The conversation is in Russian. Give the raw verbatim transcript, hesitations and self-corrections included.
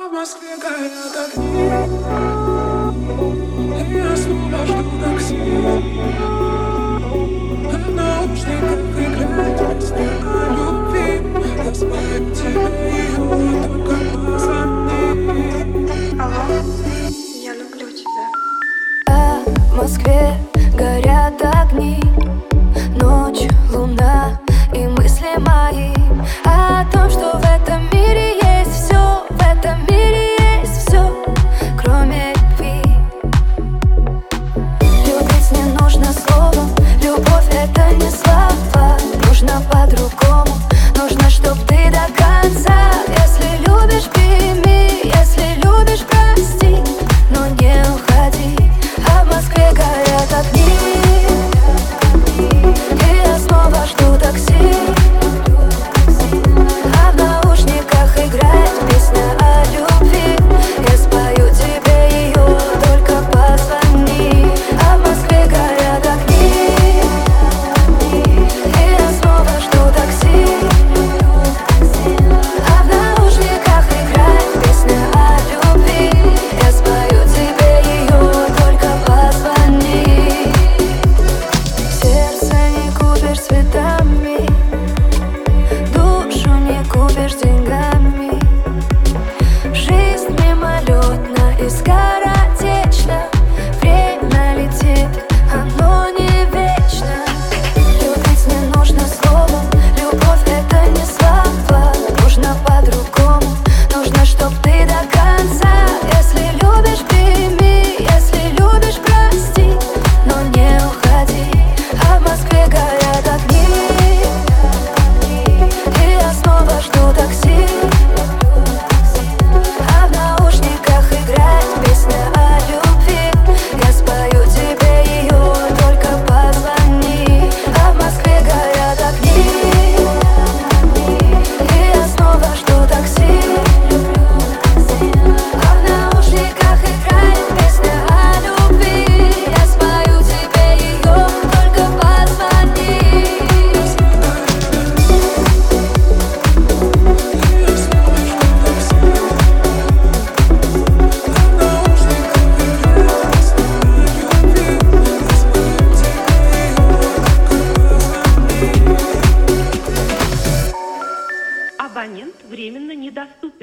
В Москве горят огни, и я снова жду такси. В наушниках играет песня о любви. Я спою тебе ее, только позвони. Алло, я люблю тебя. А в Москве горят огни, ночь, луна и мысли мои о том, что в этом мире есть все, в этом мире есть все, кроме любви. Любить не нужно словом, любовь это не слова, нужно по-другому, нужно, чтоб ты до конца. Если любишь, прими, если любишь, прости, но не уходи. А в Москве горят огни, и я снова жду такси. А в наушниках играет песня о любви. Я спою тебе ее, только позвони. А в Москве горят огни, и я снова жду такси. А в наушниках играет песня о любви. Я спою тебе ее, только позвони. Сердце не купишь цветами, душу не купишь деньгами. Жизнь мимолетна и скоротечна, время летит, оно не вечно. Любить не нужно словом, любовь это не слова, нужно по-другому, нужно, чтоб ты до конца. Если любишь, прими, если любишь, прости, но не уходи. А в Москве горят огни, и я снова жду такси. А в наушниках играет песня о любви. Я спою тебе ее, только позвони. А в Москве горят огни, и я снова жду такси. А в наушниках играет песня о любви. Я спою тебе ее, только позвони. Абонент временно недоступен.